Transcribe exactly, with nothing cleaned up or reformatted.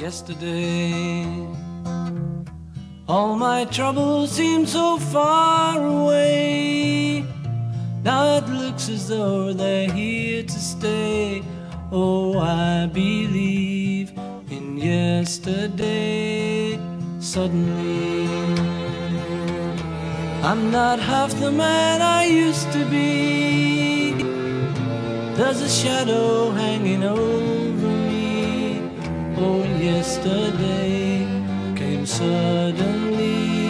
yesterday. All my troubles seem so far away. Now it looks as though they're here to stay. Oh, I believe in yesterday. Suddenly, I'm not half the man I used to be. There's a shadow hanging over me. Oh, yesterday came suddenly.